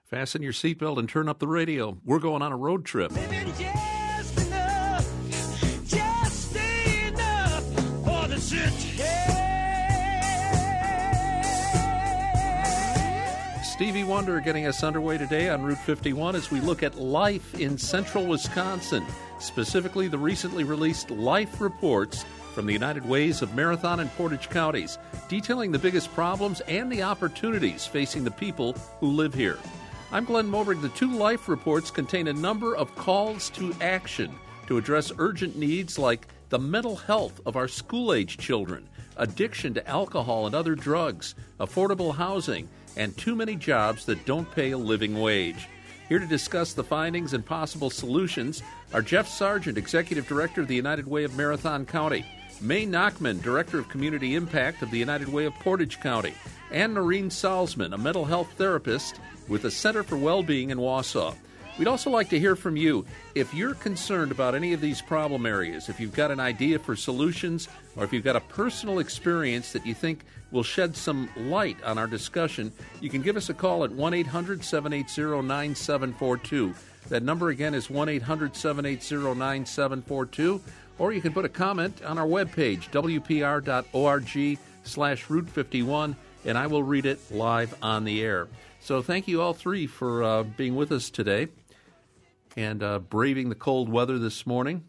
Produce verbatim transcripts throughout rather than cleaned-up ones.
Fasten your seatbelt and turn up the radio. We're going on a road trip. Living just enough, just enough for the city. Stevie Wonder getting us underway today on Route fifty-one as we look at life in central Wisconsin, specifically the recently released Life Reports from the United Ways of Marathon and Portage counties, detailing the biggest problems and the opportunities facing the people who live here. I'm Glenn Mobrig. The two Life Reports contain a number of calls to action to address urgent needs like the mental health of our school-age children, addiction to alcohol and other drugs, affordable housing, and too many jobs that don't pay a living wage. Here to discuss the findings and possible solutions are Jeff Sargent, Executive Director of the United Way of Marathon County, May Nachman, Director of Community Impact of the United Way of Portage County, and Noreen Salzman, a mental health therapist with the Center for Wellbeing in Wausau. We'd also like to hear from you. If you're concerned about any of these problem areas, if you've got an idea for solutions, or if you've got a personal experience that you think will shed some light on our discussion, you can give us a call at one eight hundred seven eight zero nine seven four two. That number again is one eight hundred seven eight zero nine seven four two, or you can put a comment on our webpage, w p r dot org slash route fifty-one, and I will read it live on the air. So thank you all three for uh, being with us today and uh, braving the cold weather this morning.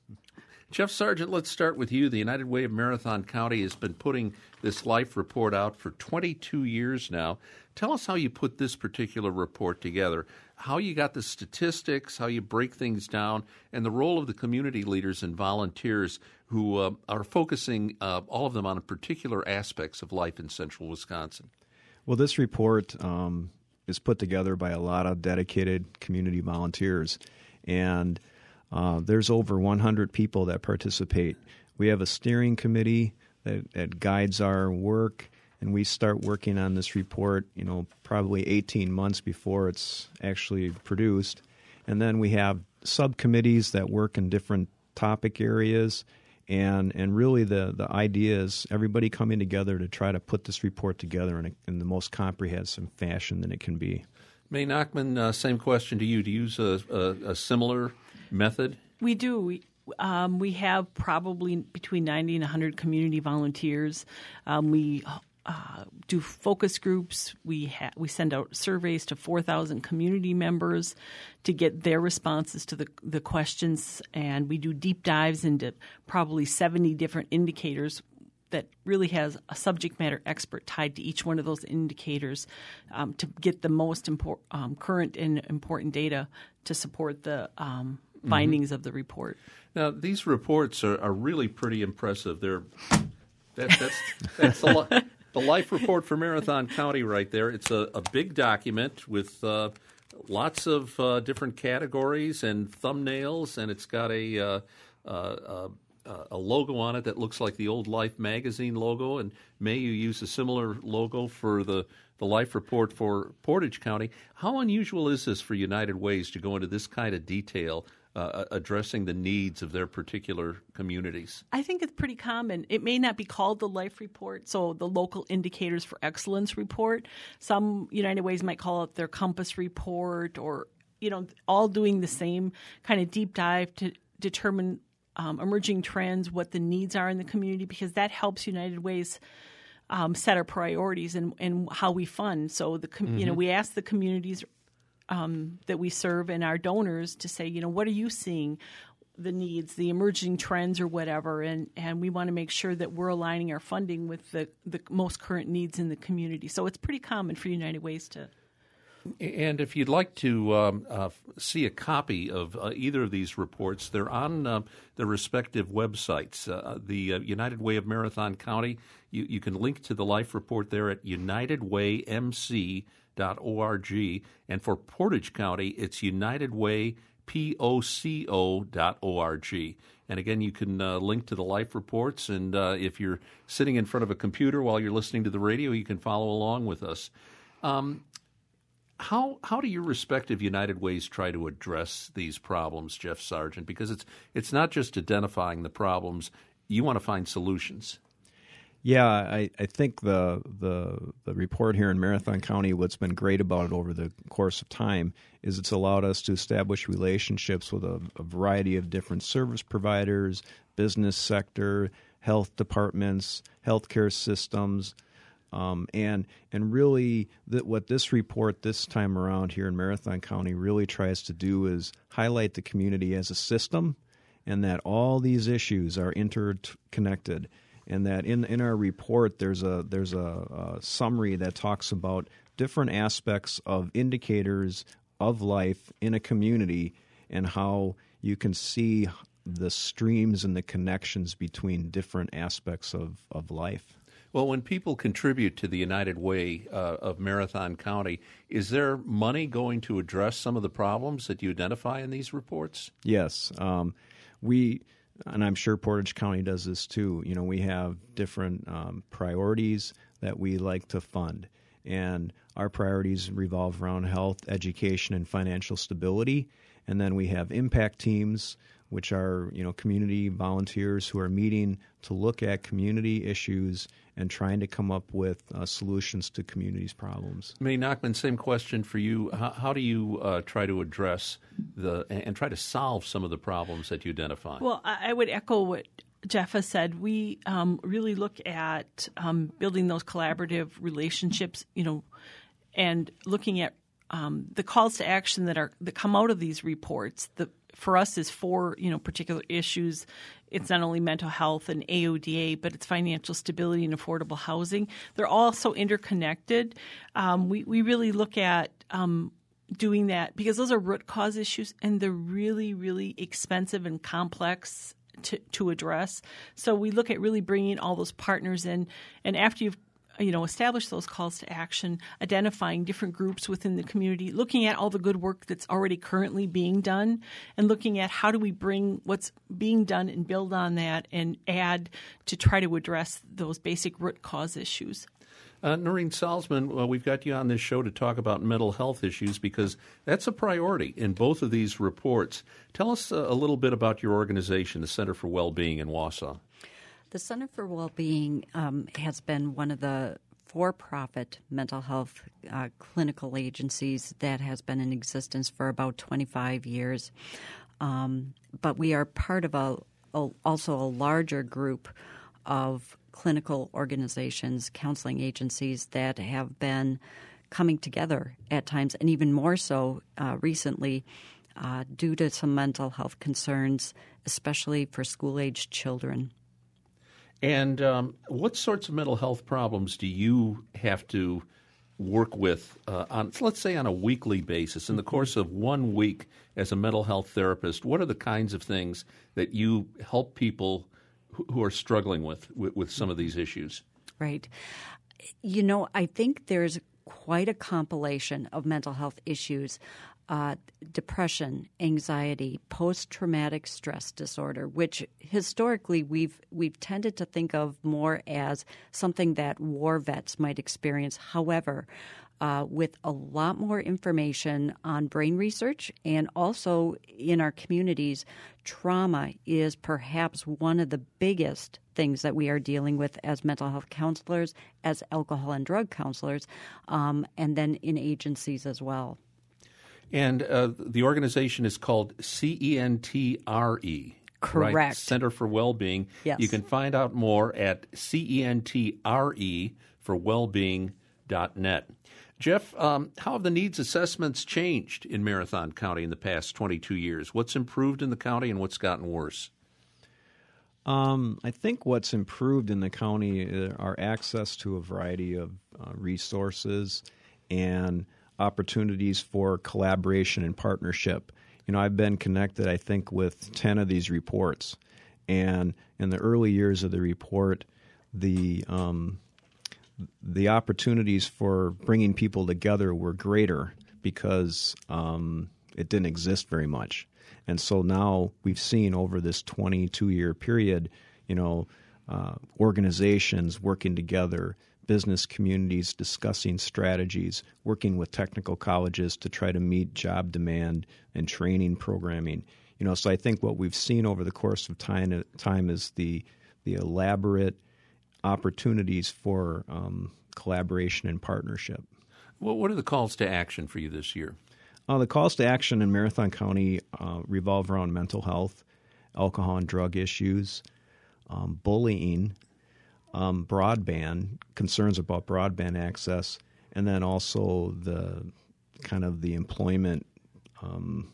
Jeff Sargent, let's start with you. The United Way of Marathon County has been putting this Life Report out for twenty-two years now. Tell us how you put this particular report together, how you got the statistics, how you break things down, and the role of the community leaders and volunteers who uh, are focusing, uh, all of them, on particular aspects of life in central Wisconsin. Well, this report um, is put together by a lot of dedicated community volunteers, and uh, there's over one hundred people that participate. We have a steering committee that, that guides our work, and we start working on this report, you know, probably eighteen months before it's actually produced. And then we have subcommittees that work in different topic areas. And and really the, the idea is everybody coming together to try to put this report together in, a, in the most comprehensive fashion that it can be. May Nachman, uh, same question to you. Do you use a, a, a similar method? We do. We, um, we have probably between ninety and one hundred community volunteers. Um, we uh, do focus groups. We ha- we send out surveys to four thousand community members to get their responses to the, the questions, and we do deep dives into probably seventy different indicators that really has a subject matter expert tied to each one of those indicators um, to get the most impor- um, current and important data to support the um, findings mm-hmm. of the report. Now, these reports are, are really pretty impressive. They're that, that's that's the, li- the Life Report for Marathon County right there. It's a, a big document with uh, lots of uh, different categories and thumbnails, and it's got a uh, uh, uh, a logo on it that looks like the old Life magazine logo. And May, you use a similar logo for the, the Life Report for Portage County. How unusual is this for United Ways to go into this kind of detail uh, addressing the needs of their particular communities? I think it's pretty common. It may not be called the Life Report, so the Local Indicators for Excellence Report. Some United Ways might call it their Compass Report, or, you know, all doing the same kind of deep dive to determine um, emerging trends, what the needs are in the community, because that helps United Ways um, set our priorities and, and how we fund. So, the com- mm-hmm. you know, we ask the communities Um, that we serve and our donors to say, you know, what are you seeing, the needs, the emerging trends or whatever, and, and we want to make sure that we're aligning our funding with the, the most current needs in the community. So it's pretty common for United Ways to. And if you'd like to um, uh, see a copy of uh, either of these reports, they're on uh, the respective websites. Uh, the uh, United Way of Marathon County, you, you can link to the Life Report there at united way m c dot org, and for Portage County, it's united way poco dot org. And again, you can uh, link to the Life Reports, and uh, if you're sitting in front of a computer while you're listening to the radio, you can follow along with us. Um, how how do your respective United Ways try to address these problems, Jeff Sargent? Because it's it's not just identifying the problems; you want to find solutions. Yeah, I, I think the, the the report here in Marathon County, what's been great about it over the course of time is it's allowed us to establish relationships with a, a variety of different service providers, business sector, health departments, healthcare systems, um, and and really that what this report this time around here in Marathon County really tries to do is highlight the community as a system, and that all these issues are interconnected. And that in in our report, there's a there's a, a summary that talks about different aspects of indicators of life in a community and how you can see the streams and the connections between different aspects of, of life. Well, when people contribute to the United Way uh, of Marathon County, is there money going to address some of the problems that you identify in these reports? Yes. Um, we... And I'm sure Portage County does this too. You know, we have different um, priorities that we like to fund. And our priorities revolve around health, education, and financial stability. And then we have impact teams, which are, you know, community volunteers who are meeting to look at community issues and trying to come up with uh, solutions to communities' problems. May Nachman, same question for you. How, how do you uh, try to address the and try to solve some of the problems that you identify? Well, I I would echo what Jeff has said. We um, really look at um, building those collaborative relationships, you know, and looking at um, the calls to action that are that come out of these reports. The for us is four, you know, particular issues. It's not only mental health and A O D A, but it's financial stability and affordable housing. They're all so interconnected. Um, we, we really look at um, doing that because those are root cause issues, and they're really, really expensive and complex to, to address. So we look at really bringing all those partners in, and after you've you know, establish those calls to action, identifying different groups within the community, looking at all the good work that's already currently being done, and looking at how do we bring what's being done and build on that and add to try to address those basic root cause issues. Uh, Noreen Salzman, well, we've got you on this show to talk about mental health issues because that's a priority in both of these reports. Tell us a, a little bit about your organization, the Center for Wellbeing in Wausau. The Center for Wellbeing um, has been one of the for-profit mental health uh, clinical agencies that has been in existence for about twenty-five years. Um, but we are part of a, a also a larger group of clinical organizations, counseling agencies that have been coming together at times, and even more so uh, recently uh, due to some mental health concerns, especially for school-aged children. And um, what sorts of mental health problems do you have to work with uh, on, let's say, on a weekly basis? In the course of one week as a mental health therapist, what are the kinds of things that you help people who, who are struggling with, with with some of these issues? Right. You know, I think there's quite a compilation of mental health issues. Uh, depression, anxiety, post-traumatic stress disorder, which historically we've we've tended to think of more as something that war vets might experience. However, uh, with a lot more information on brain research and also in our communities, trauma is perhaps one of the biggest things that we are dealing with as mental health counselors, as alcohol and drug counselors, um, and then in agencies as well. And uh, the organization is called C E N T R E. Correct. Right? Center for Wellbeing. Yes. You can find out more at C E N T R E for wellbeing dot net. Jeff, um, how have the needs assessments changed in Marathon County in the past twenty-two years? What's improved in the county and what's gotten worse? Um, I think what's improved in the county are access to a variety of uh, resources and opportunities for collaboration and partnership. You know, I've been connected, I think, with ten of these reports. And in the early years of the report, the um, the opportunities for bringing people together were greater because um, it didn't exist very much. And so now we've seen over this twenty-two-year period, you know, uh, organizations working together, business communities discussing strategies, working with technical colleges to try to meet job demand and training programming. You know, so I think what we've seen over the course of time time is the the elaborate opportunities for um, collaboration and partnership. Well, what are the calls to action for you this year? Uh, the calls to action in Marathon County uh, revolve around mental health, alcohol and drug issues, um, bullying, um, broadband, concerns about broadband access, and then also the kind of the employment um,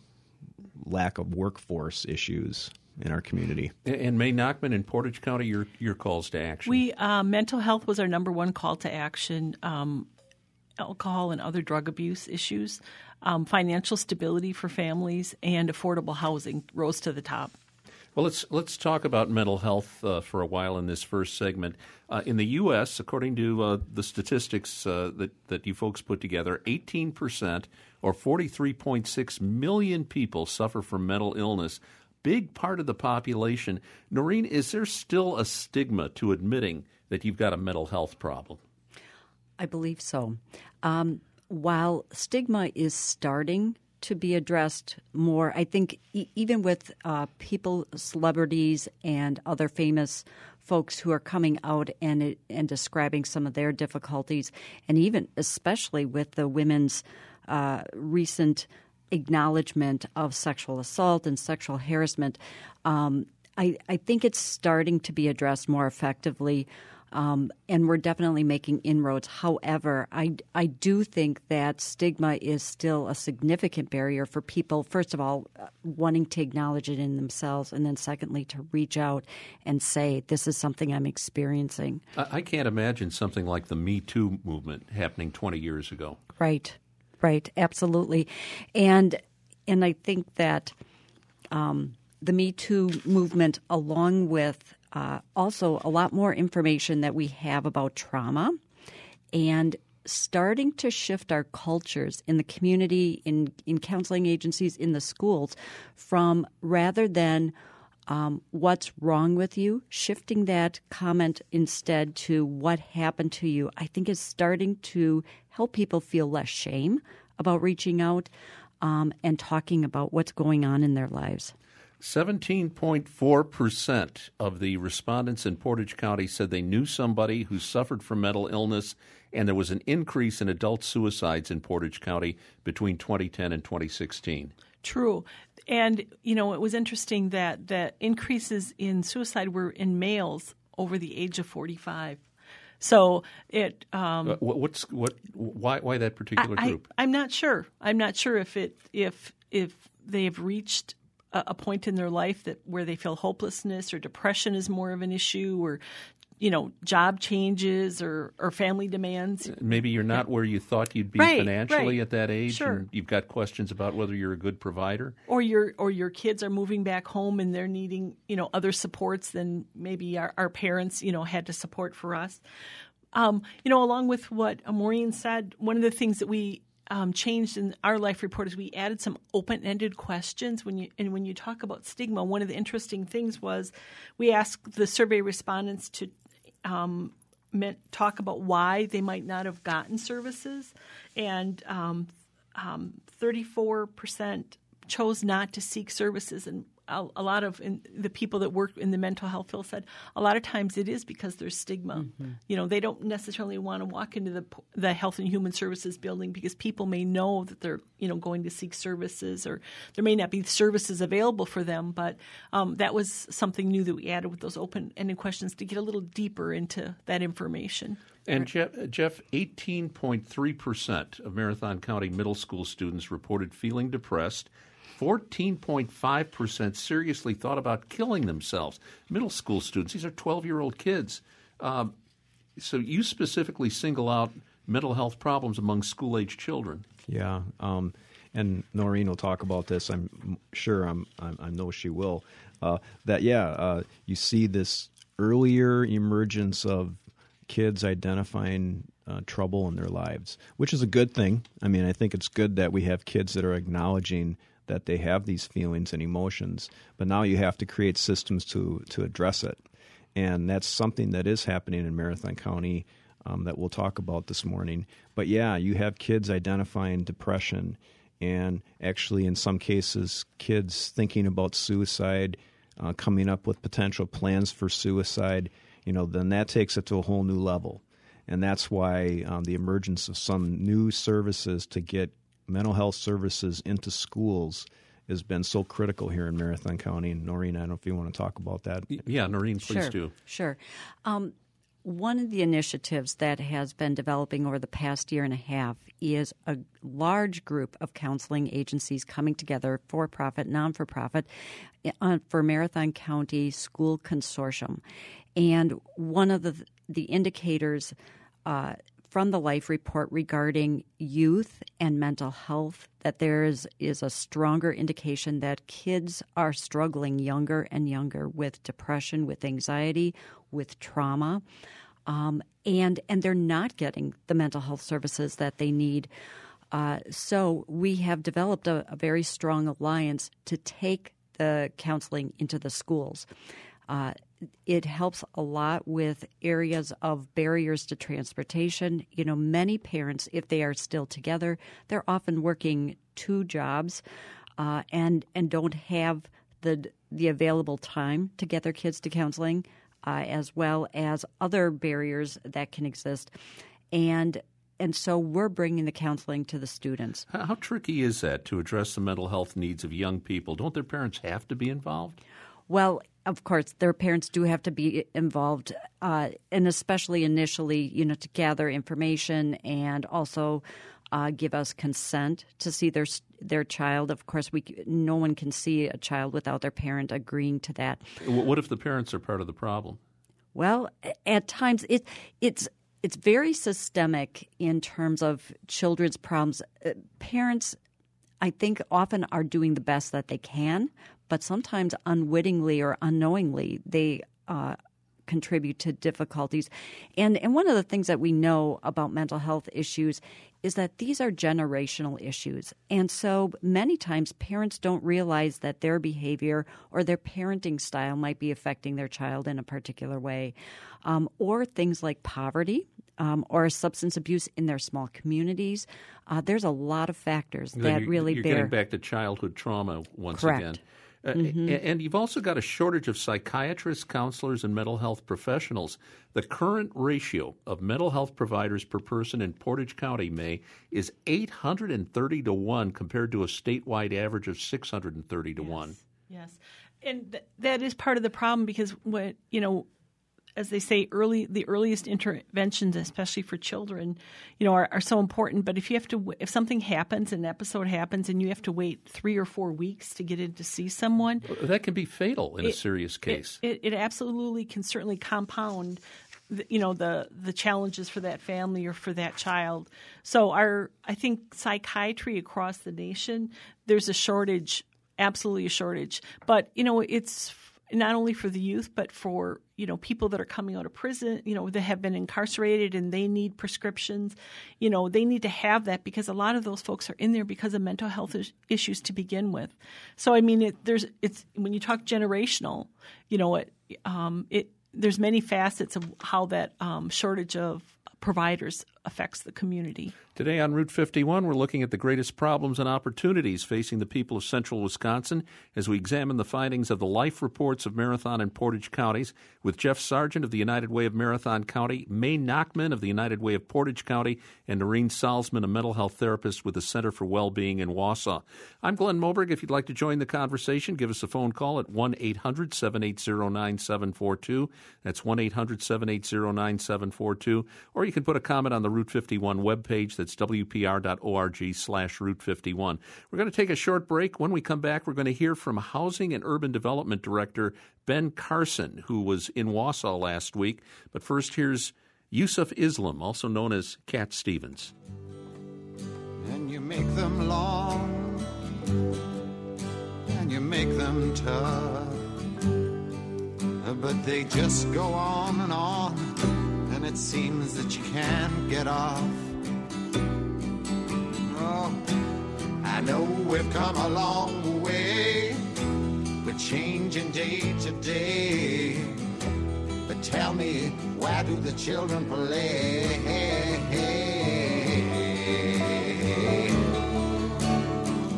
lack of workforce issues in our community. And May Nachman in Portage County, your your calls to action. We uh, mental health was our number one call to action. Um, alcohol and other drug abuse issues, um, financial stability for families, and affordable housing rose to the top. Well, let's let's talk about mental health uh, for a while in this first segment. Uh, in the U S, according to uh, the statistics uh, that, that you folks put together, eighteen percent or forty-three point six million people suffer from mental illness. Big part of the population. Noreen, is there still a stigma to admitting that you've got a mental health problem? I believe so. Um, while stigma is starting to be addressed more, I think e- even with uh, people, celebrities, and other famous folks who are coming out and and describing some of their difficulties, and even especially with the women's uh, recent acknowledgement of sexual assault and sexual harassment, um, I, I think it's starting to be addressed more effectively. Um, and we're definitely making inroads. However, I, I do think that stigma is still a significant barrier for people, first of all, uh, wanting to acknowledge it in themselves, and then secondly, to reach out and say, this is something I'm experiencing. I, I can't imagine something like the Me Too movement happening twenty years ago. Right, right, absolutely. And, and I think that um, the Me Too movement, along with Uh, also, a lot more information that we have about trauma and starting to shift our cultures in the community, in, in counseling agencies, in the schools, from rather than um, what's wrong with you, shifting that comment instead to what happened to you, I think is starting to help people feel less shame about reaching out um, and talking about what's going on in their lives. seventeen point four percent of the respondents in Portage County said they knew somebody who suffered from mental illness, and there was an increase in adult suicides in Portage County between twenty ten and twenty sixteen. True. And, you know, it was interesting that the increases in suicide were in males over the age of forty-five. So it um, uh, what's what why why that particular I, group? I, I'm not sure. I'm not sure if it if if they've reached a point in their life that where they feel hopelessness or depression is more of an issue, or, you know, job changes or, or family demands. Maybe you're not yeah. where you thought you'd be right, financially right. at that age, sure. and you've got questions about whether you're a good provider. Or your or your kids are moving back home and they're needing, you know, other supports than maybe our, our parents, you know, had to support for us. Um, you know, along with what Maureen said, one of the things that we Um, changed in our life report is we added some open-ended questions. When you and when you talk about stigma, one of the interesting things was we asked the survey respondents to um, meant, talk about why they might not have gotten services, and um, um, thirty-four percent chose not to seek services. And a, a lot of in, the people that work in the mental health field said a lot of times it is because there's stigma. Mm-hmm. You know, they don't necessarily want to walk into the the Health and Human Services building because people may know that they're, you know, going to seek services, or there may not be services available for them. But um, that was something new that we added with those open-ended questions to get a little deeper into that information. And Jeff, Jeff eighteen point three percent of Marathon County middle school students reported feeling depressed. fourteen point five percent seriously thought about killing themselves. Middle school students, these are twelve-year-old kids. Um, so you specifically single out mental health problems among school-age children. Yeah, um, and Noreen will talk about this. I'm sure. I'm, I'm, I know she will. Uh, that yeah, uh, you see this earlier emergence of kids identifying uh, trouble in their lives, which is a good thing. I mean, I think it's good that we have kids that are acknowledging that they have these feelings and emotions, but now you have to create systems to to address it. And that's something that is happening in Marathon County um, that we'll talk about this morning. But yeah, you have kids identifying depression, and actually in some cases, kids thinking about suicide, uh, coming up with potential plans for suicide. you know, then that takes it to a whole new level. And that's why um, the emergence of some new services to get mental health services into schools has been so critical here in Marathon County. And Noreen, I don't know if you want to talk about that. Yeah, Noreen, please sure, do. Sure. Um, one of the initiatives that has been developing over the past year and a half is a large group of counseling agencies coming together, for-profit, non-for-profit, uh, for Marathon County School Consortium. And one of the, the indicators uh, from the Life Report regarding youth and mental health, that there is, is a stronger indication that kids are struggling younger and younger with depression, with anxiety, with trauma, um, and and they're not getting the mental health services that they need. Uh, so we have developed a, a very strong alliance to take the counseling into the schools. Uh, it helps a lot with areas of barriers to transportation. You know, many parents, if they are still together, they're often working two jobs uh, and and don't have the the available time to get their kids to counseling, uh, as well as other barriers that can exist. And and so we're bringing the counseling to the students. How, how tricky is that to address the mental health needs of young people? Don't their parents have to be involved? Well, of course, their parents do have to be involved, uh, and especially initially, you know, to gather information and also uh, give us consent to see their their child. Of course, we no one can see a child without their parent agreeing to that. What if the parents are part of the problem? Well, at times it it's it's very systemic in terms of children's problems. Uh, parents, I think, often are doing the best that they can, but sometimes unwittingly or unknowingly they uh, contribute to difficulties. And and one of the things that we know about mental health issues is that these are generational issues. And so many times parents don't realize that their behavior or their parenting style might be affecting their child in a particular way. Um, or things like poverty um, or substance abuse in their small communities. Uh, there's a lot of factors that you're, really you're bear. You're getting back to childhood trauma once Correct. again. Uh, Mm-hmm. And you've also got a shortage of psychiatrists, counselors, and mental health professionals. The current ratio of mental health providers per person in Portage County, May, is eight hundred thirty to one compared to a statewide average of six hundred thirty to one. Yes, and th- that is part of the problem because what you know, as they say, early the earliest interventions, especially for children, you know, are, are so important. But if you have to, if something happens, an episode happens, and you have to wait three or four weeks to get in to see someone, that can be fatal in it, a serious case. It, it, it absolutely can certainly compound, the, you know, the the challenges for that family or for that child. So, our I think psychiatry across the nation, there's a shortage, absolutely a shortage. But you know, it's not only for the youth, but for, you know, people that are coming out of prison, you know, that have been incarcerated and they need prescriptions. You know, they need to have that because a lot of those folks are in there because of mental health is- issues to begin with. So, I mean, it, there's it's when you talk generational, you know, it, um, it there's many facets of how that um, shortage of providers affects the community. Today on Route fifty-one, we're looking at the greatest problems and opportunities facing the people of central Wisconsin as we examine the findings of the life reports of Marathon and Portage counties with Jeff Sargent of the United Way of Marathon County, May Nachman of the United Way of Portage County, and Noreen Salzman, a mental health therapist with the Center for Wellbeing in Wausau. I'm Glenn Moberg. If you'd like to join the conversation, give us a phone call at one eight hundred seven eight zero nine seven four two. That's one eight hundred seven eight zero nine seven four two. Or you can put a comment on the Route fifty-one webpage. That's w p r dot org slash Route fifty-one. We're going to take a short break. When we come back, we're going to hear from Housing and Urban Development Director Ben Carson, who was in Wausau last week. But first, here's Yusuf Islam, also known as Cat Stevens. And you make them long, and you make them tough, but they just go on and on, and it seems that you can't get off. Oh, I know we've come a long way, we're changing day to day, but tell me, why do the children play?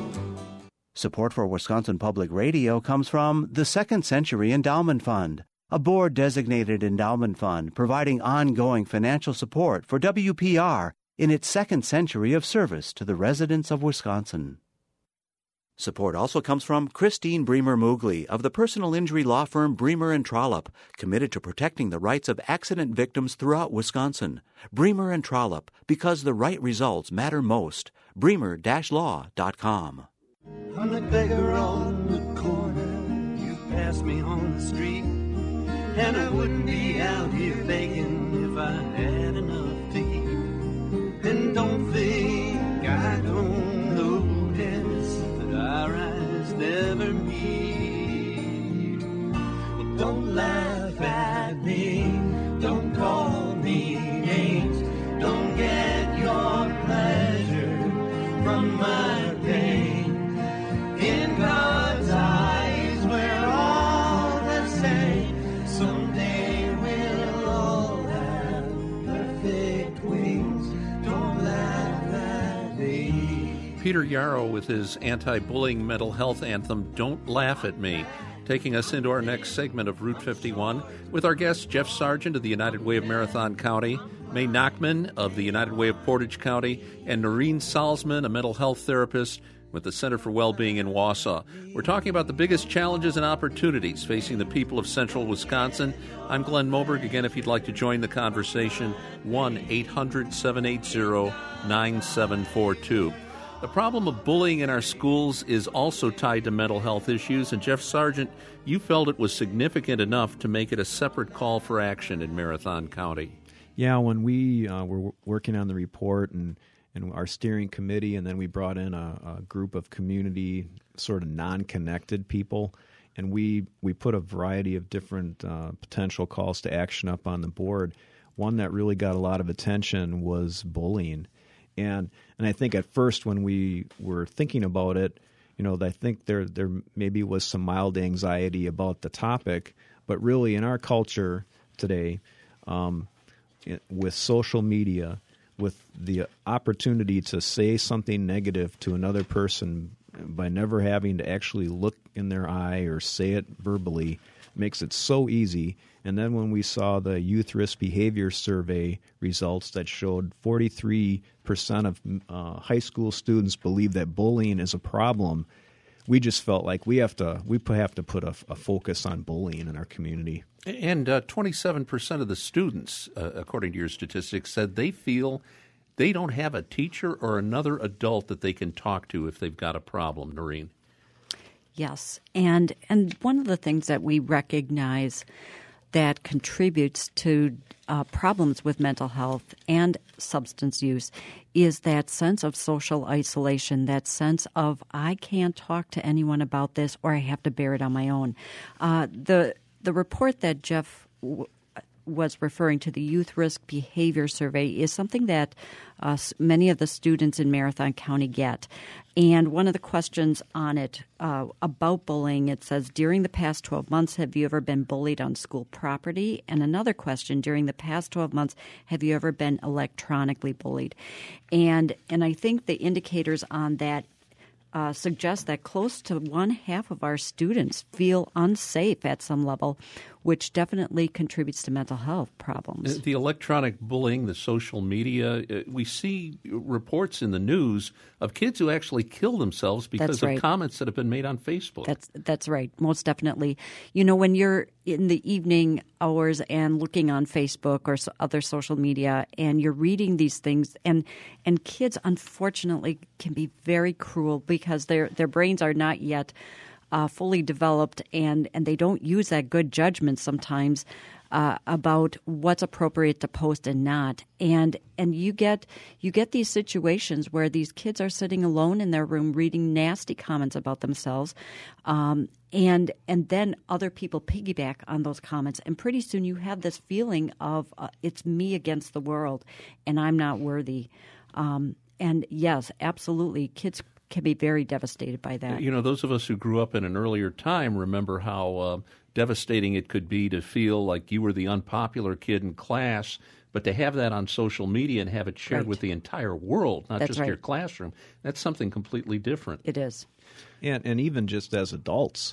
Support for Wisconsin Public Radio comes from the Second Century Endowment Fund, a board-designated endowment fund providing ongoing financial support for W P R in its second century of service to the residents of Wisconsin. Support also comes from Christine Bremer Moogly of the personal injury law firm Bremer and Trollope, committed to protecting the rights of accident victims throughout Wisconsin. Bremer and Trollope, because the right results matter most. bremer dash law dot com. I'm the beggar on the corner. You pass me on the street, and I wouldn't be out here begging if I had enough to eat. And don't think I don't notice that our eyes never meet. But don't laugh at me, don't call me names, don't get your pleasure from my pain. In God's eyes, we're all the same. Someday we'll all have perfect wings. Don't laugh at me. Peter Yarrow with his anti-bullying mental health anthem, Don't Laugh at Me, taking us into our next segment of Route fifty-one with our guests Jeff Sargent of the United Way of Marathon County, May Nachman of the United Way of Portage County, and Noreen Salzman, a mental health therapist with the Center for Wellbeing in Wausau. We're talking about the biggest challenges and opportunities facing the people of central Wisconsin. I'm Glenn Moberg. Again, if you'd like to join the conversation, one eight hundred seven eight zero nine seven four two. The problem of bullying in our schools is also tied to mental health issues, and Jeff Sargent, you felt it was significant enough to make it a separate call for action in Marathon County. Yeah, when we uh, were working on the report and and our steering committee, and then we brought in a, a group of community sort of non-connected people, and we, we put a variety of different uh, potential calls to action up on the board. One that really got a lot of attention was bullying. And and I think at first when we were thinking about it, you know, I think there there maybe was some mild anxiety about the topic, but really in our culture today, um, with social media, with the opportunity to say something negative to another person by never having to actually look in their eye or say it verbally, makes it so easy. And then when we saw the Youth Risk Behavior Survey results that showed forty-three percent of uh, high school students believe that bullying is a problem, we just felt like we have to we have to put a, a focus on bullying in our community. And uh, twenty-seven percent of the students, uh, according to your statistics, said they feel they don't have a teacher or another adult that they can talk to if they've got a problem, Noreen. Yes, and and one of the things that we recognize that contributes to uh, problems with mental health and substance use is that sense of social isolation, that sense of I can't talk to anyone about this or I have to bear it on my own. Uh, the the report that Jeff w- was referring to, the Youth Risk Behavior Survey, is something that uh, many of the students in Marathon County get. And one of the questions on it uh, about bullying, it says, during the past twelve months, have you ever been bullied on school property? And another question, during the past twelve months, have you ever been electronically bullied? And and I think the indicators on that Uh, suggest that close to one half of our students feel unsafe at some level, which definitely contributes to mental health problems. The electronic bullying, the social media, uh, we see reports in the news of kids who actually kill themselves because That's right. of comments that have been made on Facebook. That's that's right, most definitely. You know, when you're in the evening hours and looking on Facebook or so other social media and you're reading these things, and and kids unfortunately can be very cruel because their their brains are not yet uh, fully developed, and, and they don't use that good judgment sometimes uh, about what's appropriate to post and not. And and you get you get these situations where these kids are sitting alone in their room reading nasty comments about themselves, um, and and then other people piggyback on those comments, and pretty soon you have this feeling of uh, it's me against the world, and I'm not worthy. Um, and yes, absolutely, kids can be very devastated by that. You know, those of us who grew up in an earlier time remember how uh, devastating it could be to feel like you were the unpopular kid in class, but to have that on social media and have it shared Right. with the entire world, not That's just right. your classroom, that's something completely different. It is. And, and even just as adults,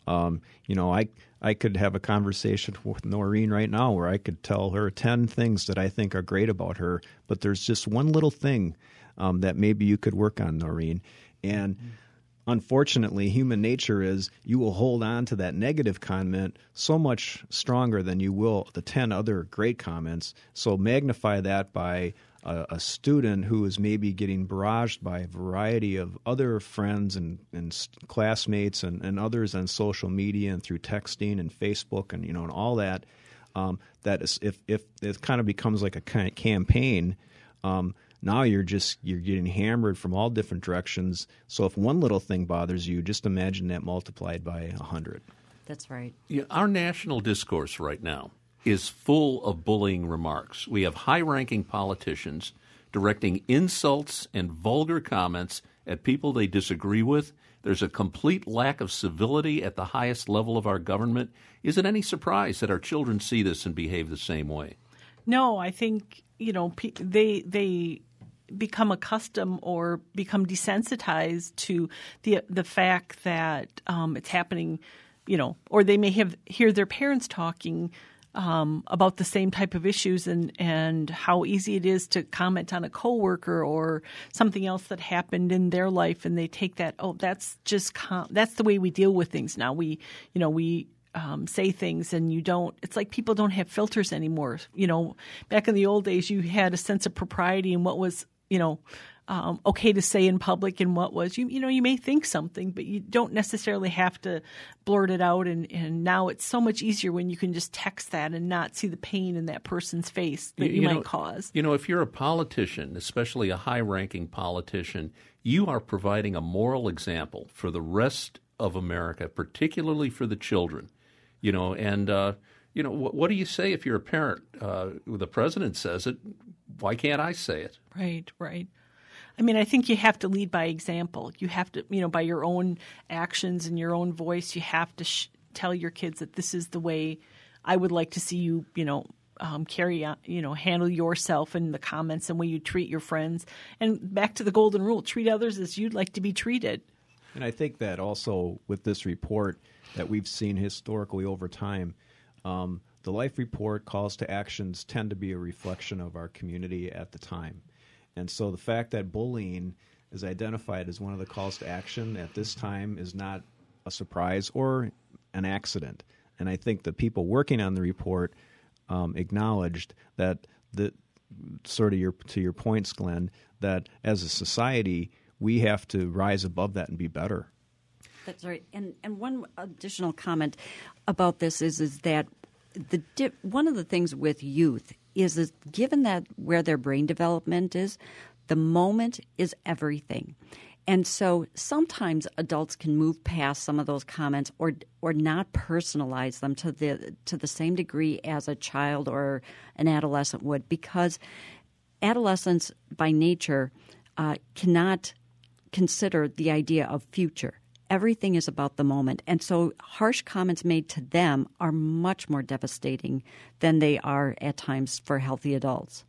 Um, you know, I I could have a conversation with Noreen right now where I could tell her ten things that I think are great about her, but there's just one little thing um, that maybe you could work on, Noreen. And mm-hmm. unfortunately, human nature is you will hold on to that negative comment so much stronger than you will the ten other great comments. So magnify that by a, a student who is maybe getting barraged by a variety of other friends and, and classmates and, and others on social media and through texting and Facebook and, you know, and all that. Um, that is, if, if it kind of becomes like a kind of campaign, um, now you're just you're getting hammered from all different directions. So if one little thing bothers you, just imagine that multiplied by a hundred. That's right. Yeah, our national discourse right now is full of bullying remarks. We have high-ranking politicians directing insults and vulgar comments at people they disagree with. There's a complete lack of civility at the highest level of our government. Is it any surprise that our children see this and behave the same way? No, I think, you know, they they become accustomed or become desensitized to the the fact that um, it's happening, you know, or they may have hear their parents talking um, about the same type of issues and, and how easy it is to comment on a coworker or something else that happened in their life, and they take that, oh, that's just com- that's the way we deal with things now. We, you know, we. Um, say things and you don't – it's like people don't have filters anymore. You know, back in the old days, you had a sense of propriety in what was, you know, um, okay to say in public and what was – you you know, you may think something, but you don't necessarily have to blurt it out. And, and now it's so much easier when you can just text that and not see the pain in that person's face that you, you, you might know, cause. You know, if you're a politician, especially a high-ranking politician, you are providing a moral example for the rest of America, particularly for the children. You know, and, uh, you know, what, what do you say if you're a parent? Uh, the president says it. Why can't I say it? Right, right. I mean, I think you have to lead by example. You have to, you know, by your own actions and your own voice, you have to sh- tell your kids that this is the way I would like to see you, you know, um, carry on, you know, handle yourself and the comments and way you treat your friends. And back to the golden rule, treat others as you'd like to be treated. And I think that also with this report that we've seen historically over time, um, the Life Report calls to actions tend to be a reflection of our community at the time. And so the fact that bullying is identified as one of the calls to action at this time is not a surprise or an accident. And I think the people working on the report um, acknowledged that, the sort of your to your points, Glenn, that as a society we have to rise above that and be better. That's right. And and one additional comment about this is is that the di- one of the things with youth is, is given that where their brain development is, the moment is everything. And so sometimes adults can move past some of those comments or or not personalize them to the to the same degree as a child or an adolescent would, because adolescents by nature uh, cannot consider the idea of future. Everything is about the moment. And so harsh comments made to them are much more devastating than they are at times for healthy adults.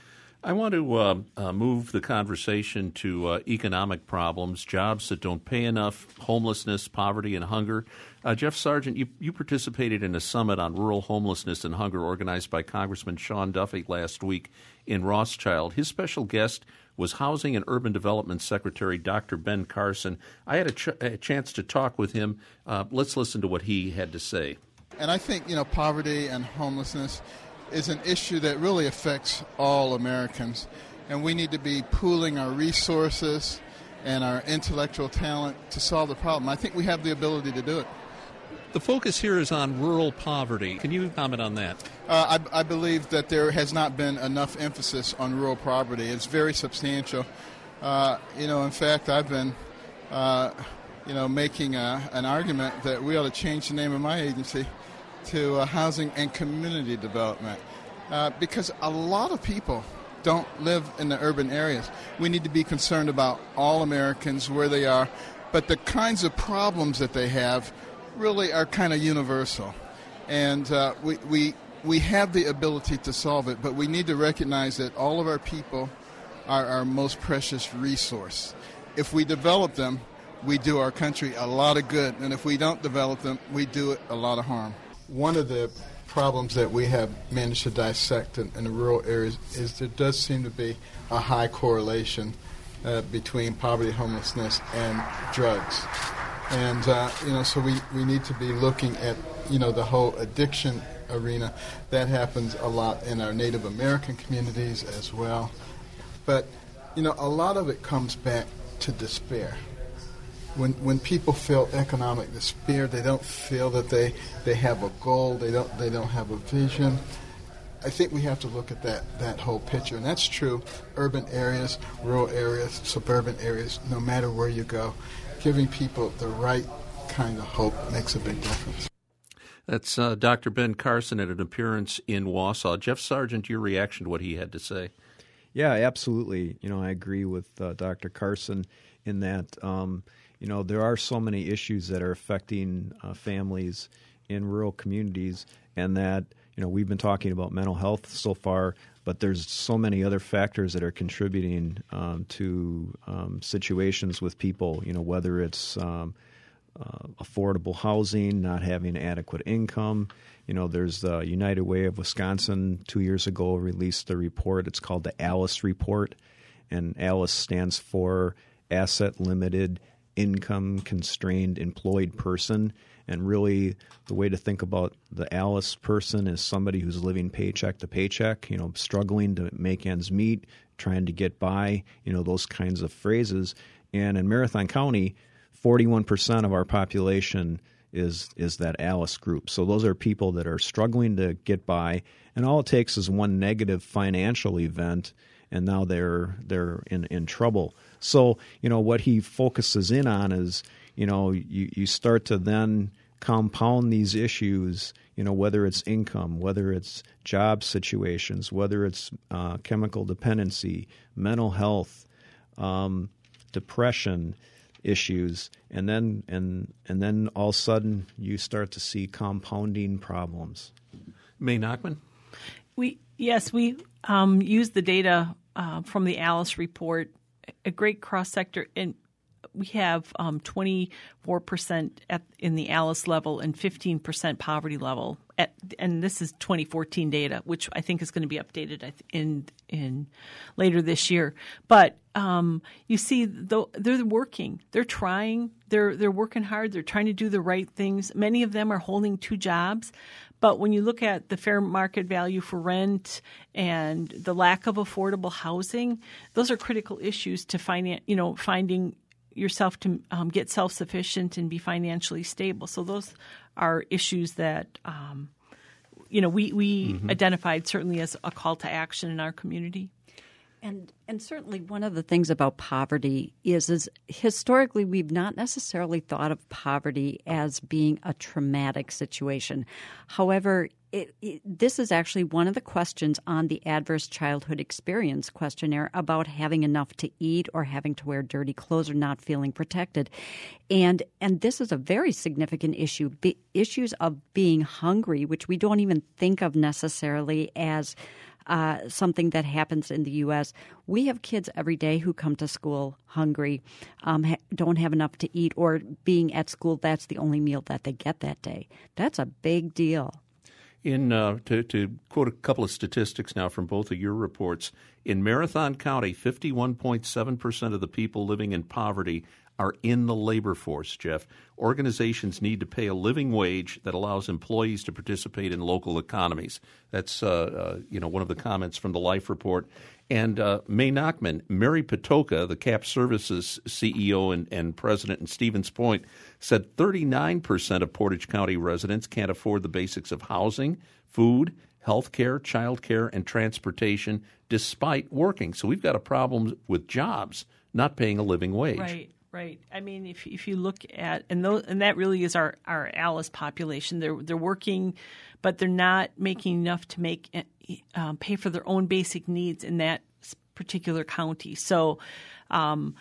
I want to uh, uh, move the conversation to uh, economic problems, jobs that don't pay enough, homelessness, poverty, and hunger. Uh, Jeff Sargent, you, you participated in a summit on rural homelessness and hunger organized by Congressman Sean Duffy last week in Rothschild. His special guest was Housing and Urban Development Secretary Doctor Ben Carson. I had a, ch- a chance to talk with him. Uh, let's listen to what he had to say. And I think, you know, poverty and homelessness is an issue that really affects all Americans. And we need to be pooling our resources and our intellectual talent to solve the problem. I think we have the ability to do it. The focus here is on rural poverty. Can you comment on that? Uh, I, I believe that there has not been enough emphasis on rural poverty. It's very substantial. Uh, you know, in fact, I've been, uh, you know, making a, an argument that we ought to change the name of my agency to uh, Housing and Community Development, uh, because a lot of people don't live in the urban areas. We need to be concerned about all Americans, where they are, but the kinds of problems that they have really are kind of universal. And uh, we, we, we have the ability to solve it, but we need to recognize that all of our people are our most precious resource. If we develop them, we do our country a lot of good, and if we don't develop them, we do it a lot of harm. One of the problems that we have managed to dissect in, in the rural areas is there does seem to be a high correlation uh, between poverty, homelessness, and drugs. And, uh, you know, so we, we need to be looking at, you know, the whole addiction arena. That happens a lot in our Native American communities as well. But, you know, a lot of it comes back to despair. When when people feel economic despair, they don't feel that they, they have a goal, they don't they don't have a vision. I think we have to look at that, that whole picture, and that's true urban areas, rural areas, suburban areas, no matter where you go. Giving people the right kind of hope makes a big difference. That's uh, Doctor Ben Carson at an appearance in Wausau. Jeff Sargent, your reaction to what he had to say? Yeah, absolutely. You know, I agree with uh, Doctor Carson in that, um, you know, there are so many issues that are affecting uh, families in rural communities, and that, you know, we've been talking about mental health so far, but there's so many other factors that are contributing um, to um, situations with people, you know, whether it's um, uh, affordable housing, not having adequate income. You know, there's the United Way of Wisconsin two years ago released a report. It's called the ALICE report, and ALICE stands for Asset Limited Income Constrained Employed Person. And really, the way to think about the ALICE person is somebody who's living paycheck to paycheck, you know, struggling to make ends meet, trying to get by, you know, those kinds of phrases. And in Marathon County, forty-one percent of our population is is that ALICE group. So those are people that are struggling to get by, and all it takes is one negative financial event, and now they're they're in, in trouble. So, you know, what he focuses in on is, you know, you, you start to then compound these issues, you know, whether it's income, whether it's job situations, whether it's uh, chemical dependency, mental health, um, depression issues, and then and and then all of a sudden you start to see compounding problems. May Nachman? We yes, we um, use the data uh, from the ALICE report, a great cross sector, and we have um, twenty-four percent at, in the ALICE level and fifteen percent poverty level. At, and this is twenty fourteen data, which I think is going to be updated in in later this year. But um, you see, though, they're working, they're trying, they're they're working hard, they're trying to do the right things. Many of them are holding two jobs. But when you look at the fair market value for rent and the lack of affordable housing, those are critical issues to finan- you know, finding yourself to um, get self-sufficient and be financially stable. So those are issues that, um, you know, we, we mm-hmm. identified certainly as a call to action in our community. And and certainly one of the things about poverty is is historically we've not necessarily thought of poverty as being a traumatic situation. However, it, it, this is actually one of the questions on the Adverse Childhood Experience questionnaire about having enough to eat or having to wear dirty clothes or not feeling protected. And and this is a very significant issue. Be, issues of being hungry, which we don't even think of necessarily as Uh, something that happens in the U S. We have kids every day who come to school hungry, um, ha- don't have enough to eat, or being at school, that's the only meal that they get that day. That's a big deal. In uh, to, to quote a couple of statistics now from both of your reports, in Marathon County, fifty-one point seven percent of the people living in poverty are in the labor force, Jeff. Organizations need to pay a living wage that allows employees to participate in local economies. That's uh, uh, you know one of the comments from the Life Report. And uh, May Nachman, Mary Patoka, the C A P Services C E O and, and president in Stevens Point, said thirty-nine percent of Portage County residents can't afford the basics of housing, food, health care, child care, and transportation despite working. So we've got a problem with jobs, not paying a living wage. Right. Right. I mean, if if you look at and those, and that really is our, our ALICE population. They're they're working, but they're not making enough to make um, pay for their own basic needs in that particular county. So, um,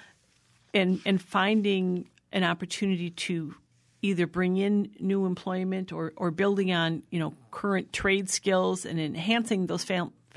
and and finding an opportunity to either bring in new employment or or building on you know current trade skills and enhancing those fam-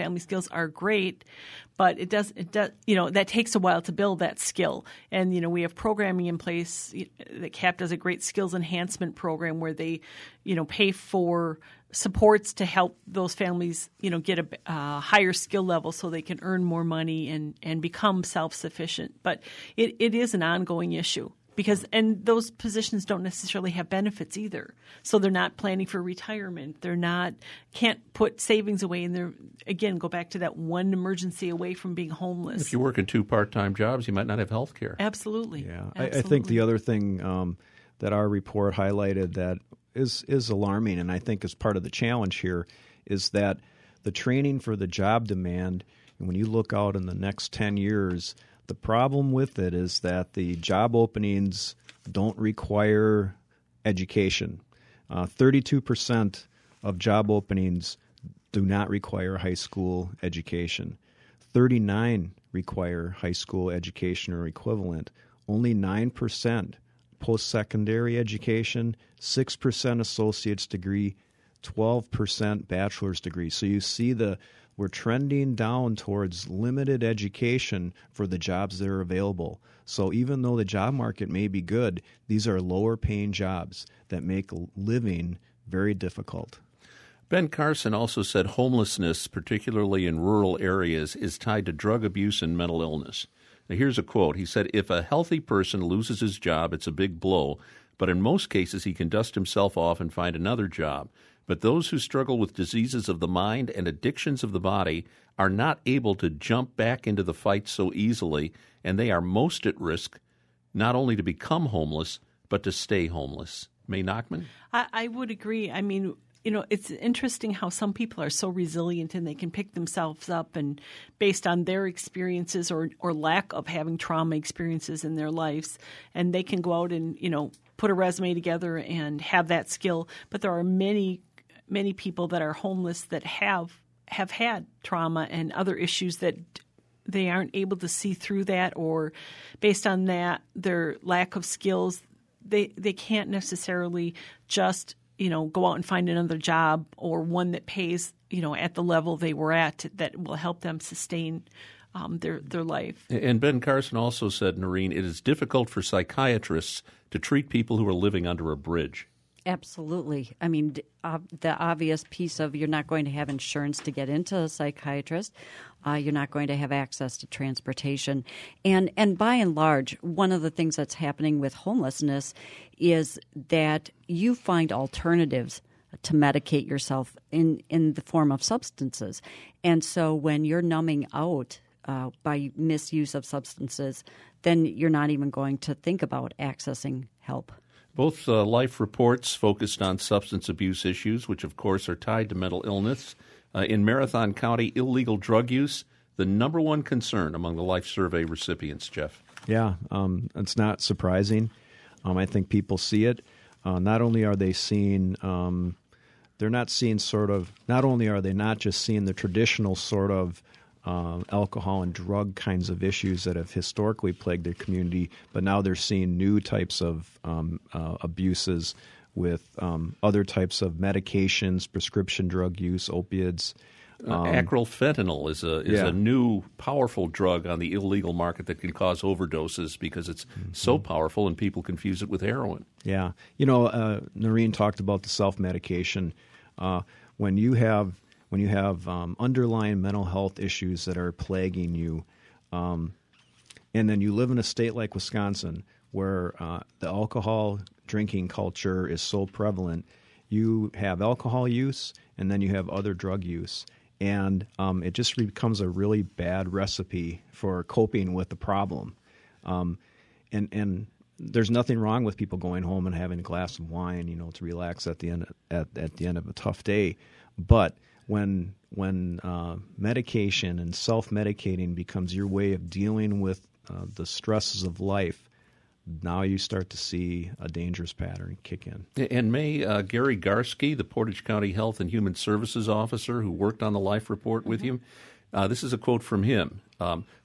family skills are great, but it does, it does, you know, that takes a while to build that skill. And, you know, we have programming in place. That C A P does a great skills enhancement program where they, you know, pay for supports to help those families, you know, get a uh, higher skill level so they can earn more money and, and become self-sufficient. But it, it is an ongoing issue. Because and those positions don't necessarily have benefits either, so they're not planning for retirement. They're not can't put savings away, and they're again go back to that one emergency away from being homeless. If you're working two part-time jobs, you might not have health care. Absolutely. Yeah, Absolutely. I, I think the other thing um, that our report highlighted that is is alarming, and I think is part of the challenge here, is that the training for the job demand, and when you look out in the next ten years. The problem with it is that the job openings don't require education. Uh, thirty-two percent of job openings do not require high school education. thirty-nine require high school education or equivalent. Only nine percent post-secondary education, six percent associate's degree, twelve percent bachelor's degree. So you see the we're trending down towards limited education for the jobs that are available. So even though the job market may be good, these are lower paying jobs that make living very difficult. Ben Carson also said homelessness, particularly in rural areas, is tied to drug abuse and mental illness. Now, here's a quote. He said, "If a healthy person loses his job, it's a big blow, but in most cases he can dust himself off and find another job. But those who struggle with diseases of the mind and addictions of the body are not able to jump back into the fight so easily, and they are most at risk not only to become homeless, but to stay homeless." May Nachman? I, I would agree. I mean, you know, it's interesting how some people are so resilient and they can pick themselves up and based on their experiences or, or lack of having trauma experiences in their lives, and they can go out and, you know, put a resume together and have that skill. But there are many many people that are homeless that have have had trauma and other issues that they aren't able to see through that, or based on that, their lack of skills, they they can't necessarily just, you know, go out and find another job or one that pays, you know, at the level they were at that will help them sustain um, their their life. And Ben Carson also said, Noreen, it is difficult for psychiatrists to treat people who are living under a bridge. Absolutely. I mean, uh, the obvious piece of you're not going to have insurance to get into a psychiatrist. Uh, you're not going to have access to transportation. And, and by and large, one of the things that's happening with homelessness is that you find alternatives to medicate yourself in, in the form of substances. And so when you're numbing out uh, by misuse of substances, then you're not even going to think about accessing help. Both uh, life reports focused on substance abuse issues, which, of course, are tied to mental illness. Uh, in Marathon County, illegal drug use, the number one concern among the Life Survey recipients, Jeff. Yeah, um, it's not surprising. Um, I think people see it. Uh, not only are they seeing, um, they're not seeing sort of, not only are they not just seeing the traditional sort of Uh, alcohol and drug kinds of issues that have historically plagued their community, but now they're seeing new types of um, uh, abuses with um, other types of medications, prescription drug use, opiates. Um, uh, acrylfentanyl is a is yeah. a new powerful drug on the illegal market that can cause overdoses because it's mm-hmm. so powerful and people confuse it with heroin. Yeah. You know, uh, Noreen talked about the self-medication. Uh, when you have When you have um, underlying mental health issues that are plaguing you, um, and then you live in a state like Wisconsin where uh, the alcohol drinking culture is so prevalent, you have alcohol use and then you have other drug use. And um, it just becomes a really bad recipe for coping with the problem. Um, and, and there's nothing wrong with people going home and having a glass of wine, you know, to relax at the end of, at, at the end of a tough day. But when when uh, medication and self-medicating becomes your way of dealing with uh, the stresses of life, now you start to see a dangerous pattern kick in. And May, uh, Gary Garski, the Portage County Health and Human Services Officer who worked on the Life Report with mm-hmm. you, uh, this is a quote from him. Um,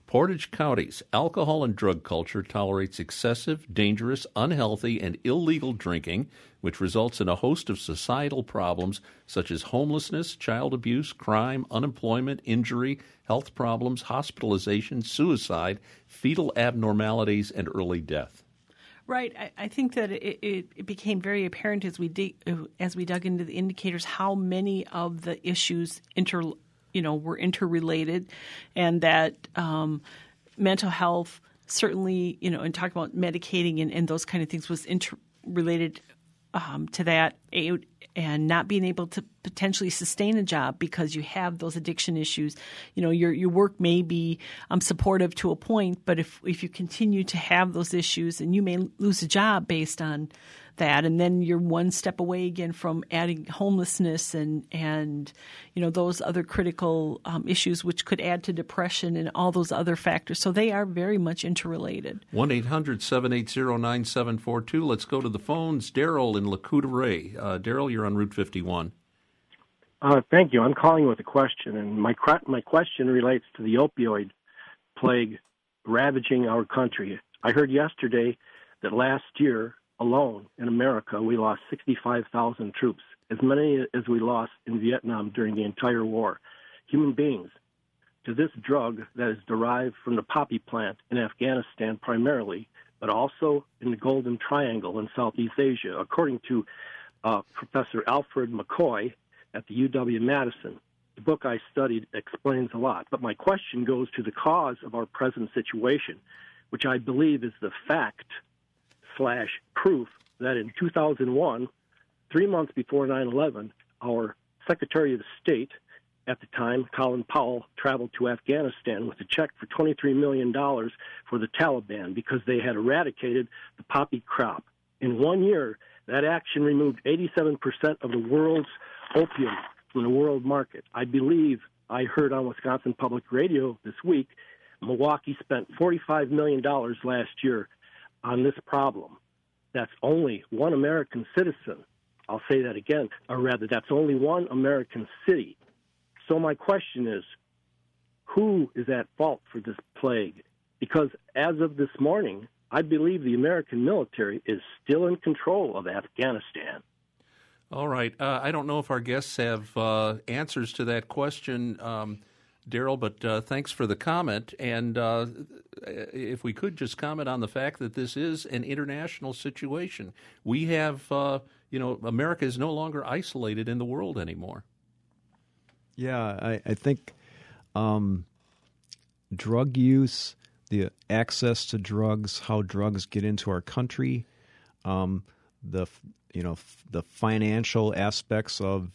Portage County's alcohol and drug culture tolerates excessive, dangerous, unhealthy, and illegal drinking, which results in a host of societal problems such as homelessness, child abuse, crime, unemployment, injury, health problems, hospitalization, suicide, fetal abnormalities, and early death. Right. I, I think that it, it, it became very apparent as we dig, as we dug into the indicators how many of the issues inter, you know, were interrelated, and that um, mental health certainly, you know, and talking about medicating and, and those kind of things was interrelated um, to that, and not being able to potentially sustain a job because you have those addiction issues. You know, your your work may be um, supportive to a point, but if if you continue to have those issues, and you may lose a job based on that, and then you're one step away again from adding homelessness and and you know those other critical um, issues, which could add to depression and all those other factors. So they are very much interrelated. one eight hundred seven eight zero nine seven four two. Let's go to the phones. Daryl in Lacuta Ray. Uh, Daryl, you're on Route fifty-one. Uh, thank you. I'm calling with a question, and my my question relates to the opioid plague ravaging our country. I heard yesterday that last year alone in America, we lost sixty-five thousand troops, as many as we lost in Vietnam during the entire war. Human beings, to this drug that is derived from the poppy plant in Afghanistan primarily, but also in the Golden Triangle in Southeast Asia, according to uh, Professor Alfred McCoy at the U W-Madison. The book I studied explains a lot, but my question goes to the cause of our present situation, which I believe is the fact slash proof that in two thousand one, three months before nine eleven, our Secretary of State at the time, Colin Powell, traveled to Afghanistan with a check for twenty-three million dollars for the Taliban because they had eradicated the poppy crop. In one year, that action removed eighty-seven percent of the world's opium from the world market. I believe I heard on Wisconsin Public Radio this week, Milwaukee spent forty-five million dollars last year on this problem. That's only one American citizen. I'll say that again, or rather, that's only one American city. So my question is, who is at fault for this plague? Because as of this morning, I believe the American military is still in control of Afghanistan. All right. Uh, I don't know if our guests have uh, answers to that question, um, Daryl, but uh, thanks for the comment. And uh, if we could just comment on the fact that this is an international situation. We have, uh, you know, America is no longer isolated in the world anymore. Yeah, I, I think um, drug use, the access to drugs, how drugs get into our country, um, the you know the financial aspects of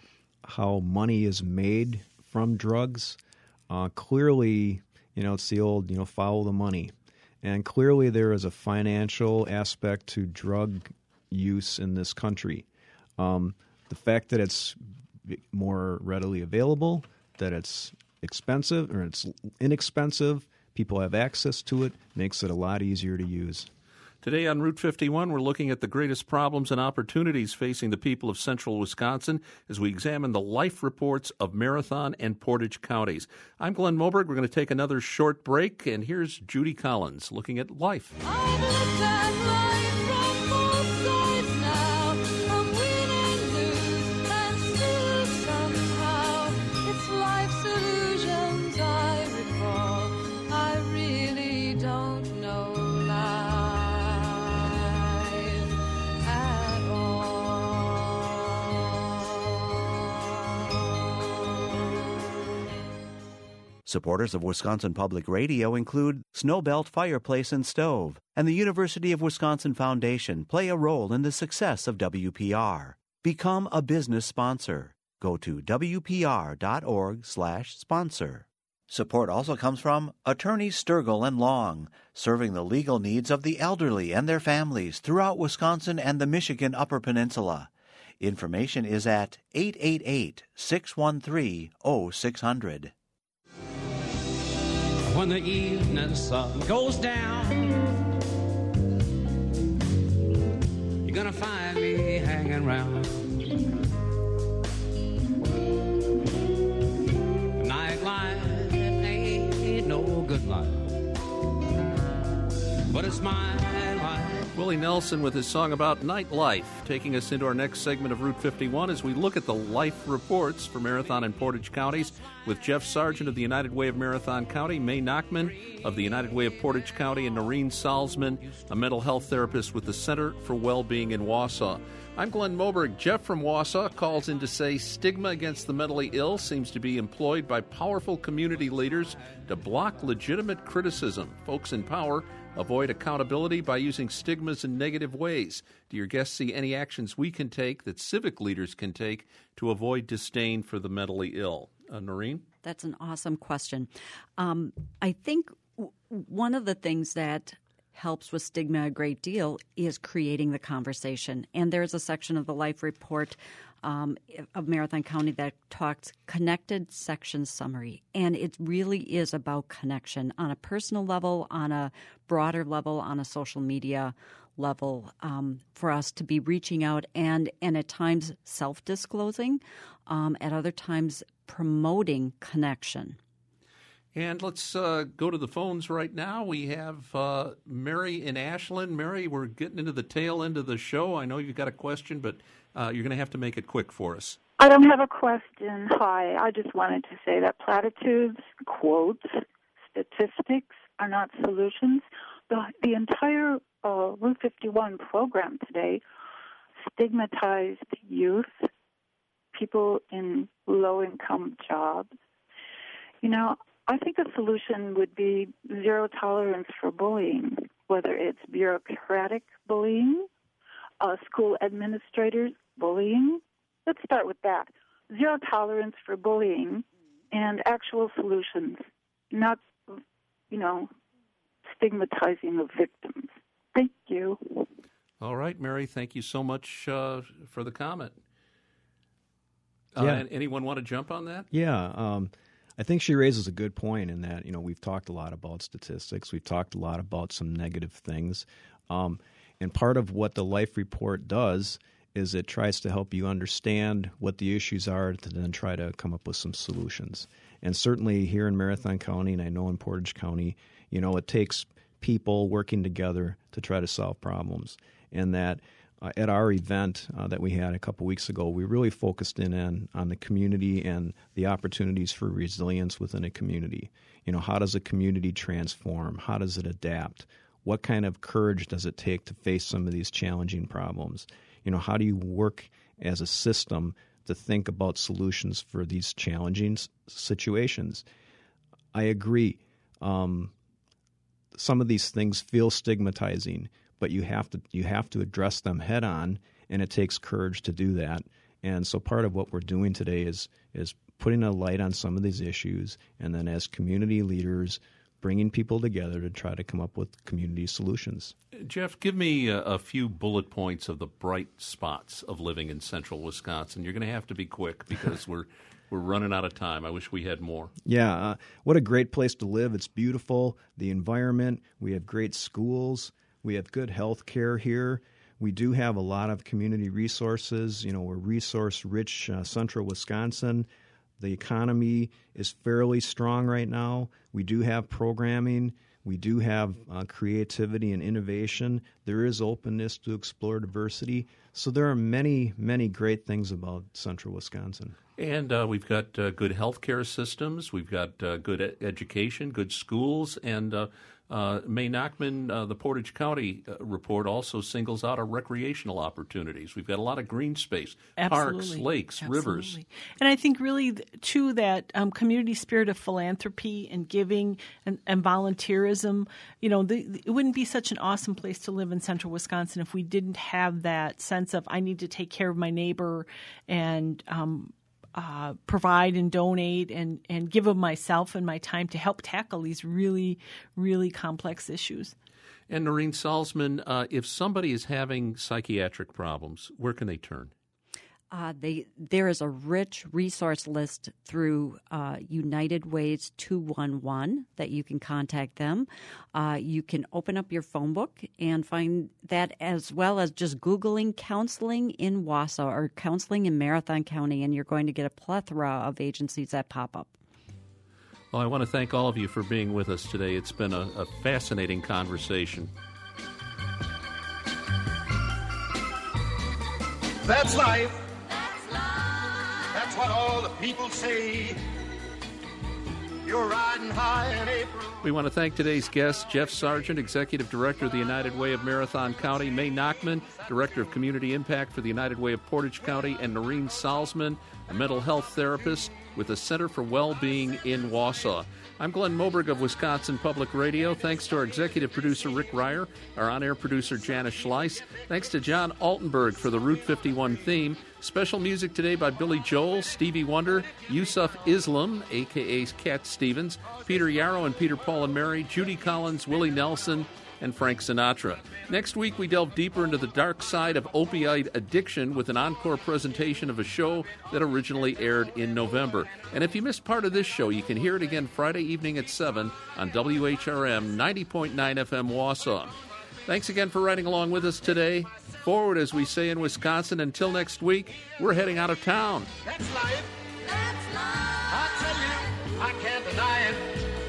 how money is made from drugs. Uh, clearly, you know, it's the old, you know, follow the money. And clearly there is a financial aspect to drug use in this country. Um, the fact that it's more readily available, that it's expensive or it's inexpensive, people have access to it, makes it a lot easier to use. Today on Route fifty-one, we're looking at the greatest problems and opportunities facing the people of central Wisconsin as we examine the life reports of Marathon and Portage counties. I'm Glenn Moberg. We're going to take another short break, and here's Judy Collins looking at life. Supporters of Wisconsin Public Radio include Snowbelt Fireplace and Stove and the University of Wisconsin Foundation play a role in the success of W P R. Become a business sponsor. Go to W P R dot org slash sponsor. Support also comes from Attorneys Sturgill and Long, serving the legal needs of the elderly and their families throughout Wisconsin and the Michigan Upper Peninsula. Information is at eight eight eight, six one three, oh six hundred. When the evening sun goes down, you're gonna find me hanging around. Nightlife ain't no good life Willie Nelson with his song about nightlife, taking us into our next segment of Route fifty-one as we look at the life reports for Marathon and Portage counties with Jeff Sargent of the United Way of Marathon County, May Nachman of the United Way of Portage County, and Noreen Salzman, a mental health therapist with the Center for Wellbeing in Wausau. I'm Glenn Moberg. Jeff from Wausau calls in to say stigma against the mentally ill seems to be employed by powerful community leaders to block legitimate criticism. Folks in power avoid accountability by using stigmas in negative ways. Do your guests see any actions we can take that civic leaders can take to avoid disdain for the mentally ill? Uh, Noreen? That's an awesome question. Um, I think w- one of the things that helps with stigma a great deal is creating the conversation. And there's a section of the Life Report um, of Marathon County that talks connected section summary. And it really is about connection on a personal level, on a broader level, on a social media level, um, for us to be reaching out and, and at times self-disclosing, um, at other times promoting connection. And let's uh, go to the phones right now. We have uh, Mary in Ashland. Mary, we're getting into the tail end of the show. I know you've got a question, but uh, you're going to have to make it quick for us. I don't have a question. Hi. I just wanted to say that platitudes, quotes, statistics are not solutions. The, the entire uh, Route fifty-one program today stigmatized youth, people in low-income jobs. You know, I think a solution would be zero tolerance for bullying, whether it's bureaucratic bullying, uh, school administrators bullying. Let's start with that. Zero tolerance for bullying and actual solutions, not, you know, stigmatizing the victims. Thank you. All right, Mary, thank you so much uh, for the comment. Uh, Yeah. Anyone want to jump on that? Yeah, um, I think she raises a good point in that, you know, we've talked a lot about statistics. We've talked a lot about some negative things. Um, and part of what the Life Report does is it tries to help you understand what the issues are to then try to come up with some solutions. And certainly here in Marathon County, and I know in Portage County, you know, it takes people working together to try to solve problems. And that Uh, at our event uh, that we had a couple weeks ago, we really focused in on, on the community and the opportunities for resilience within a community. You know, how does a community transform? How does it adapt? What kind of courage does it take to face some of these challenging problems? You know, how do you work as a system to think about solutions for these challenging s- situations? I agree. Um, some of these things feel stigmatizing, but you have to you have to address them head on, and it takes courage to do that. And so part of what we're doing today is is putting a light on some of these issues, and then as community leaders, bringing people together to try to come up with community solutions. Jeff, give me a, a few bullet points of the bright spots of living in central Wisconsin. You're going to have to be quick because we're we're running out of time. I wish we had more. Yeah, uh, what a great place to live. It's beautiful, the environment. We have great schools. We have good health care here. We do have a lot of community resources. You know, we're resource-rich uh, central Wisconsin. The economy is fairly strong right now. We do have programming. We do have uh, creativity and innovation. There is openness to explore diversity. So there are many, many great things about central Wisconsin. And uh, we've got uh, good health care systems. We've got uh, good e- education, good schools, and uh, Uh, May Nachman, uh, the Portage County uh, report also singles out our recreational opportunities. We've got a lot of green space, Absolutely. parks, lakes, Absolutely. rivers. And I think really, too, that um, community spirit of philanthropy and giving and, and volunteerism, you know, the, the, it wouldn't be such an awesome place to live in central Wisconsin if we didn't have that sense of I need to take care of my neighbor and um Uh, provide and donate and, and give of myself and my time to help tackle these really, really complex issues. And Noreen Salzman, uh, if somebody is having psychiatric problems, where can they turn? Uh, they, there is a rich resource list through uh, United Ways two one one that you can contact them. Uh, you can open up your phone book and find that, as well as just Googling counseling in Wausau or counseling in Marathon County, and you're going to get a plethora of agencies that pop up. Well, I want to thank all of you for being with us today. It's been a, a fascinating conversation. That's life. That's life. That's what all the people say. You're riding high in April. We want to thank today's guests, Jeff Sargent, Executive Director of the United Way of Marathon County, May Nachman, Director of Community Impact for the United Way of Portage County, and Noreen Salzman, a mental health therapist with the Center for Well-Being in Wausau. I'm Glenn Moberg of Wisconsin Public Radio. Thanks to our executive producer, Rick Ryer, our on-air producer, Janice Schleiss. Thanks to John Altenberg for the Route fifty-one theme. Special music today by Billy Joel, Stevie Wonder, Yusuf Islam, a k a. Cat Stevens, Peter Yarrow and Peter, Paul and Mary, Judy Collins, Willie Nelson, and Frank Sinatra. Next week, we delve deeper into the dark side of opioid addiction with an encore presentation of a show that originally aired in November. And if you missed part of this show, you can hear it again Friday evening at seven on W H R M ninety point nine F M Wausau. Thanks again for riding along with us today. Forward, as we say in Wisconsin. Until next week, we're heading out of town. That's life. That's life. I tell you, I can't deny it.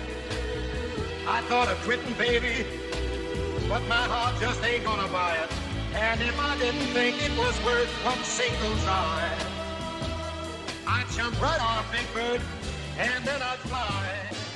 I thought of quitting, baby, but my heart just ain't gonna buy it. And if I didn't think it was worth one single try, I'd jump right off, Big Bird, and then I'd fly.